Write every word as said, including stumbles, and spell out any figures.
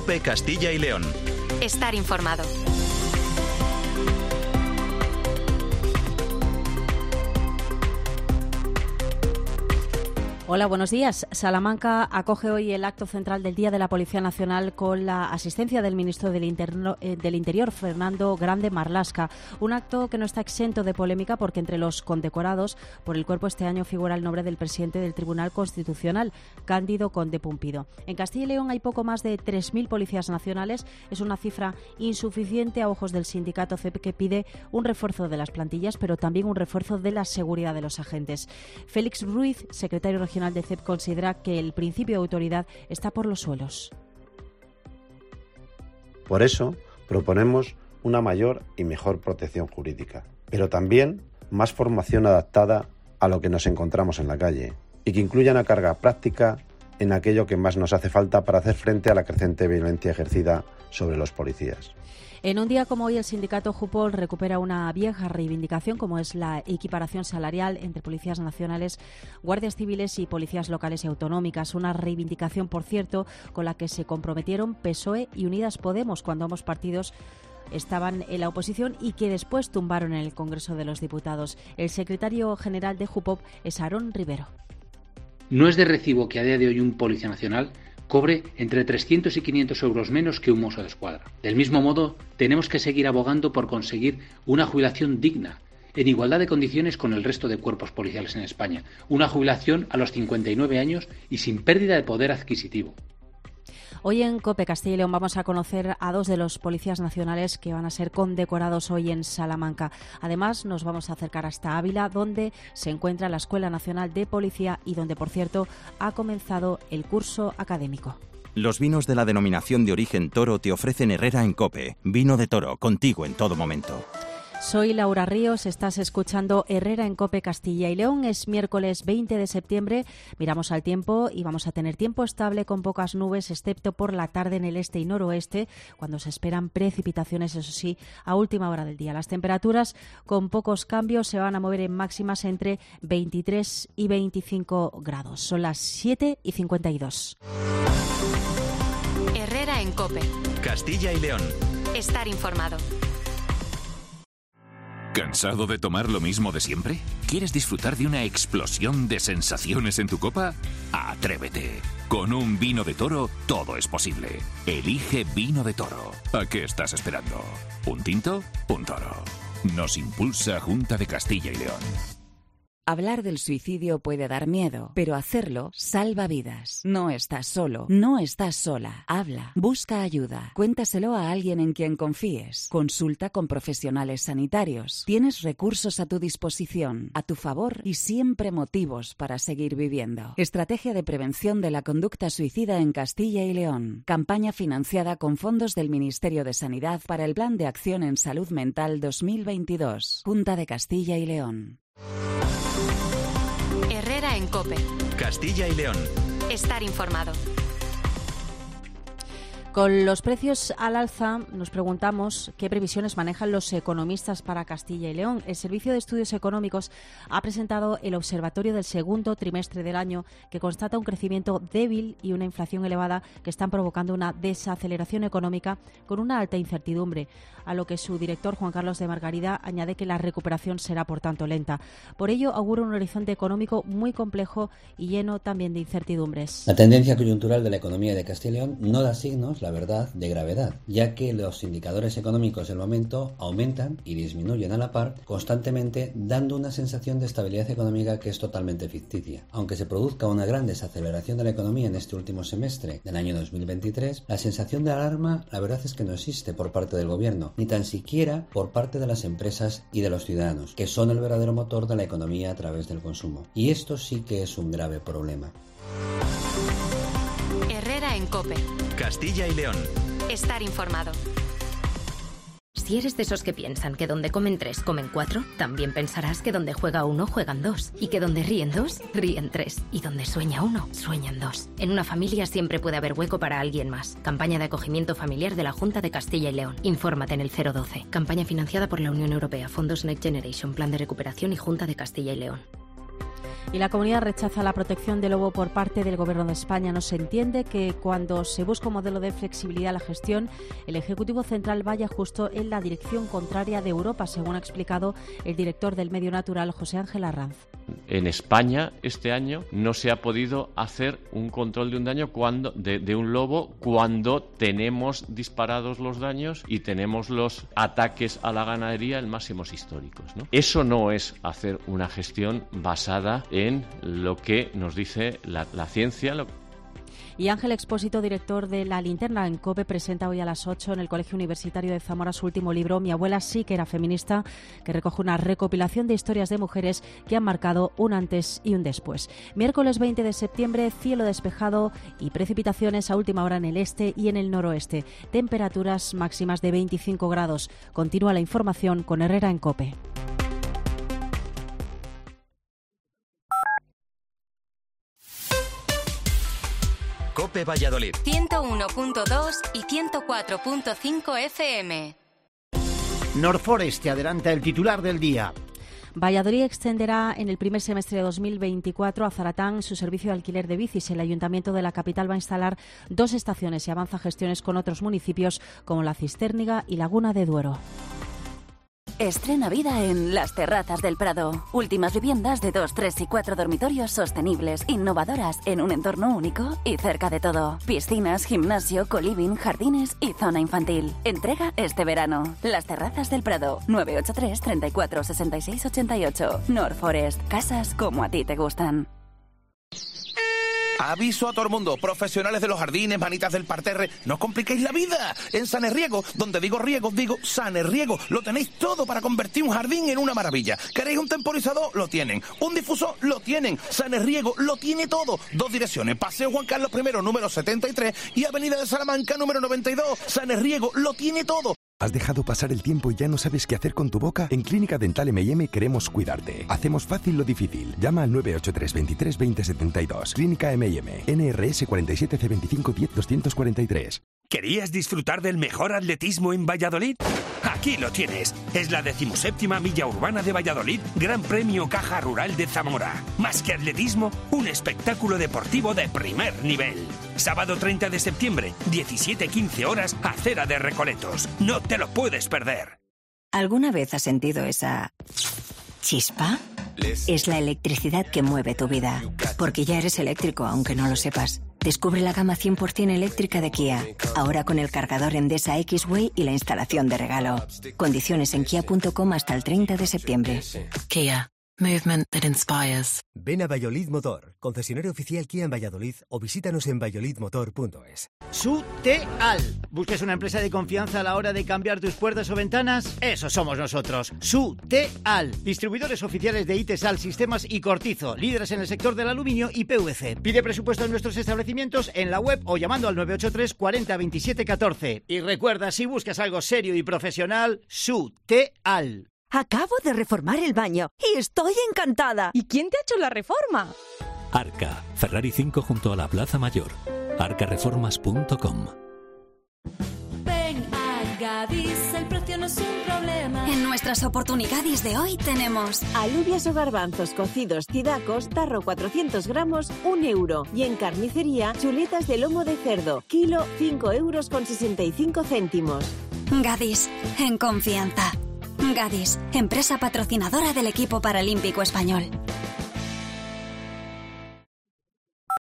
COPE Castilla y León. Estar informado. Hola, buenos días. Salamanca acoge hoy el acto central del Día de la Policía Nacional con la asistencia del ministro del, Interno, eh, del Interior, Fernando Grande Marlaska. Un acto que no está exento de polémica porque entre los condecorados por el cuerpo este año figura el nombre del presidente del Tribunal Constitucional, Cándido Conde Pumpido. En Castilla y León hay poco más de tres mil policías nacionales. Es una cifra insuficiente a ojos del sindicato C E P, que pide un refuerzo de las plantillas, pero también un refuerzo de la seguridad de los agentes. Félix Ruiz, secretario regional de C E P, considera que el principio de autoridad está por los suelos. Por eso proponemos una mayor y mejor protección jurídica, pero también más formación adaptada a lo que nos encontramos en la calle y que incluya una carga práctica en aquello que más nos hace falta para hacer frente a la creciente violencia ejercida sobre los policías. En un día como hoy, el sindicato Jupol recupera una vieja reivindicación, como es la equiparación salarial entre policías nacionales, guardias civiles y policías locales y autonómicas. Una reivindicación, por cierto, con la que se comprometieron P S O E y Unidas Podemos cuando ambos partidos estaban en la oposición y que después tumbaron en el Congreso de los Diputados. El secretario general de Jupop es Aarón Rivero. No es de recibo que a día de hoy un policía nacional cobre entre trescientos y quinientos euros menos que un mozo de escuadra. Del mismo modo, tenemos que seguir abogando por conseguir una jubilación digna, en igualdad de condiciones con el resto de cuerpos policiales en España. Una jubilación a los cincuenta y nueve años y sin pérdida de poder adquisitivo. Hoy en COPE Castilla y León vamos a conocer a dos de los policías nacionales que van a ser condecorados hoy en Salamanca. Además, nos vamos a acercar hasta Ávila, donde se encuentra la Escuela Nacional de Policía y donde, por cierto, ha comenzado el curso académico. Los vinos de la denominación de origen Toro te ofrecen Herrera en COPE. Vino de Toro, contigo en todo momento. Soy Laura Ríos, estás escuchando Herrera en COPE Castilla y León. Es miércoles veinte de septiembre, miramos al tiempo y vamos a tener tiempo estable con pocas nubes, excepto por la tarde en el este y noroeste, cuando se esperan precipitaciones, eso sí, a última hora del día. Las temperaturas con pocos cambios se van a mover en máximas entre veintitrés y veinticinco grados. Son las siete y cincuenta y dos. Herrera en COPE. Castilla y León. Estar informado. ¿Cansado de tomar lo mismo de siempre? ¿Quieres disfrutar de una explosión de sensaciones en tu copa? ¡Atrévete! Con un vino de Toro todo es posible. Elige Vino de Toro. ¿A qué estás esperando? ¿Un tinto? Un toro. Nos impulsa Junta de Castilla y León. Hablar del suicidio puede dar miedo, pero hacerlo salva vidas. No estás solo, no estás sola. Habla, busca ayuda, cuéntaselo a alguien en quien confíes. Consulta con profesionales sanitarios. Tienes recursos a tu disposición, a tu favor y siempre motivos para seguir viviendo. Estrategia de prevención de la conducta suicida en Castilla y León. Campaña financiada con fondos del Ministerio de Sanidad para el Plan de Acción en Salud Mental dos mil veintidós. Junta de Castilla y León. Herrera en COPE. Castilla y León. Estar informado. Con los precios al alza, nos preguntamos qué previsiones manejan los economistas para Castilla y León. El Servicio de Estudios Económicos ha presentado el observatorio del segundo trimestre del año, que constata un crecimiento débil y una inflación elevada que están provocando una desaceleración económica con una alta incertidumbre, a lo que su director, Juan Carlos de Margarida, añade que la recuperación será, por tanto, lenta. Por ello, augura un horizonte económico muy complejo y lleno también de incertidumbres. La tendencia coyuntural de la economía de Castilla y León no da signos, la verdad, de gravedad, ya que los indicadores económicos del momento aumentan y disminuyen a la par constantemente, dando una sensación de estabilidad económica que es totalmente ficticia. Aunque se produzca una gran desaceleración de la economía en este último semestre del año dos mil veintitrés, la sensación de alarma la verdad es que no existe por parte del gobierno, ni tan siquiera por parte de las empresas y de los ciudadanos, que son el verdadero motor de la economía a través del consumo. Y esto sí que es un grave problema. Herrera en COPE. Castilla y León. Estar informado. Si eres de esos que piensan que donde comen tres, comen cuatro, también pensarás que donde juega uno, juegan dos. Y que donde ríen dos, ríen tres. Y donde sueña uno, sueñan dos. En una familia siempre puede haber hueco para alguien más. Campaña de acogimiento familiar de la Junta de Castilla y León. Infórmate en el cero doce. Campaña financiada por la Unión Europea, Fondos Next Generation, Plan de Recuperación y Junta de Castilla y León. Y la comunidad rechaza la protección del lobo por parte del Gobierno de España. No se entiende que cuando se busca un modelo de flexibilidad a la gestión, el Ejecutivo Central vaya justo en la dirección contraria de Europa, según ha explicado el director del Medio Natural, José Ángel Arranz. En España este año no se ha podido hacer un control de un daño cuando de, de un lobo cuando tenemos disparados los daños y tenemos los ataques a la ganadería en máximos históricos, ¿no? Eso no es hacer una gestión basada en lo que nos dice la, la ciencia. Lo... Y Ángel Expósito, director de La Linterna en COPE, presenta hoy a las ocho en el Colegio Universitario de Zamora su último libro, Mi abuela sí que era feminista, que recoge una recopilación de historias de mujeres que han marcado un antes y un después. Miércoles veinte de septiembre, cielo despejado y precipitaciones a última hora en el este y en el noroeste. Temperaturas máximas de veinticinco grados. Continúa la información con Herrera en COPE. COPE Valladolid. ciento uno punto dos y ciento cuatro punto cinco F M. Norforest te adelanta el titular del día. Valladolid extenderá en el primer semestre de dos mil veinticuatro a Zaratán su servicio de alquiler de bicis. El Ayuntamiento de la capital va a instalar dos estaciones y avanza gestiones con otros municipios como La Cisterniga y Laguna de Duero. Estrena vida en Las Terrazas del Prado. Últimas viviendas de dos, tres y cuatro dormitorios sostenibles, innovadoras, en un entorno único y cerca de todo. Piscinas, gimnasio, coliving, jardines y zona infantil. Entrega este verano. Las Terrazas del Prado. nueve ocho tres, treinta y cuatro, sesenta y seis, ochenta y ocho. Norforest. Casas como a ti te gustan. Aviso a todo el mundo, profesionales de los jardines, manitas del parterre, no os compliquéis la vida. En Sanerriego, donde digo riego, digo Sanerriego, lo tenéis todo para convertir un jardín en una maravilla. ¿Queréis un temporizador? Lo tienen. ¿Un difusor? Lo tienen. Sanerriego lo tiene todo. Dos direcciones, Paseo Juan Carlos I, número setenta y tres y Avenida de Salamanca, número noventa y dos. Sanerriego lo tiene todo. ¿Has dejado pasar el tiempo y ya no sabes qué hacer con tu boca? En Clínica Dental eme y eme queremos cuidarte. Hacemos fácil lo difícil. Llama al nueve ocho tres, veintitrés, veinte setenta y dos. Clínica eme y eme. ene erre ese cuarenta y siete ce veinticinco diez doscientos cuarenta y tres. ¿Querías disfrutar del mejor atletismo en Valladolid? Aquí lo tienes. Es la decimoséptima Milla Urbana de Valladolid, Gran Premio Caja Rural de Zamora. Más que atletismo, un espectáculo deportivo de primer nivel. Sábado treinta de septiembre, diecisiete quince horas, Acera de Recoletos. No te lo puedes perder. ¿Alguna vez has sentido esa chispa? Es la electricidad que mueve tu vida. Porque ya eres eléctrico, aunque no lo sepas. Descubre la gama cien por ciento eléctrica de Kia. Ahora con el cargador Endesa X-Way y la instalación de regalo. Condiciones en kia punto com hasta el treinta de septiembre. Kia. Movement that inspires. Ven a Valladolid Motor, concesionario oficial Kia en Valladolid, o visítanos en valladolid motor punto es. Suteal. ¿Buscas una empresa de confianza a la hora de cambiar tus puertas o ventanas? Eso somos nosotros. Suteal. Distribuidores oficiales de Itesal, Sistemas y Cortizo. Líderes en el sector del aluminio y pe ve ce. Pide presupuesto en nuestros establecimientos en la web o llamando al nueve ocho tres, cuarenta, veintisiete, catorce. Y recuerda, si buscas algo serio y profesional, Suteal. Acabo de reformar el baño y estoy encantada. ¿Y quién te ha hecho la reforma? Arca, Ferrari cinco junto a la Plaza Mayor. arca reformas punto com. Ven a Gadis, el precio no es un problema. En nuestras oportunidades de hoy tenemos alubias o garbanzos cocidos tidacos, tarro cuatrocientos gramos, un euro. Y en carnicería, chuletas de lomo de cerdo, kilo cinco euros con sesenta y cinco céntimos. Gadis, en confianza. Gadis, empresa patrocinadora del equipo paralímpico español.